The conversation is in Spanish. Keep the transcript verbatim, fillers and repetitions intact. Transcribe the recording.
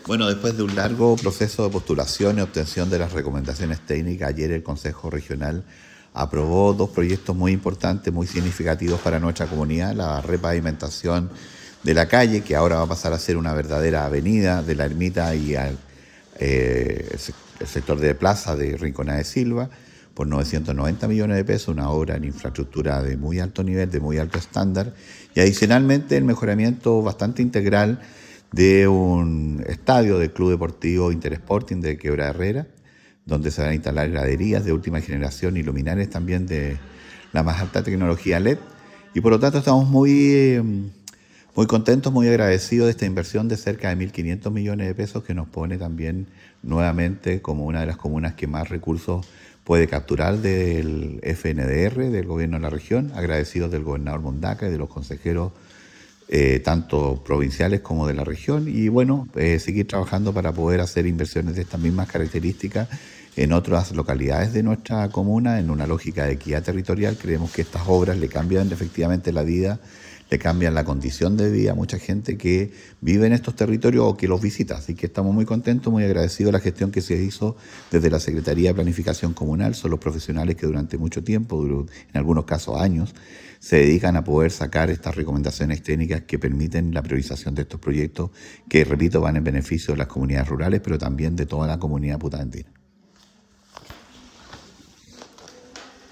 Bueno, después de un largo proceso de postulación y obtención de las recomendaciones técnicas, ayer el Consejo Regional aprobó dos proyectos muy importantes, muy significativos para nuestra comunidad: la repavimentación de la calle, que ahora va a pasar a ser una verdadera avenida de la Ermita y al eh, el sector de Plaza de Rinconada de Silva, por novecientos noventa millones de pesos, una obra en infraestructura de muy alto nivel, de muy alto estándar, y adicionalmente el mejoramiento bastante integral de un estadio del Club Deportivo Intersporting de Quebrada Herrera, donde se van a instalar graderías de última generación y luminarias también de la más alta tecnología L E D. Y por lo tanto estamos muy, muy contentos, muy agradecidos de esta inversión de cerca de mil quinientos millones de pesos, que nos pone también nuevamente como una de las comunas que más recursos puede capturar del F N D R, del gobierno de la región, agradecidos del gobernador Mondaca y de los consejeros Eh, tanto provinciales como de la región, y bueno, eh, seguir trabajando para poder hacer inversiones de estas mismas características en otras localidades de nuestra comuna, en una lógica de equidad territorial. Creemos que estas obras le cambian efectivamente la vida, le cambian la condición de vida a mucha gente que vive en estos territorios o que los visita. Así que estamos muy contentos, muy agradecidos de la gestión que se hizo desde la Secretaría de Planificación Comunal. Son los profesionales que durante mucho tiempo, en algunos casos años, se dedican a poder sacar estas recomendaciones técnicas que permiten la priorización de estos proyectos que, repito, van en beneficio de las comunidades rurales, pero también de toda la comunidad putaendina.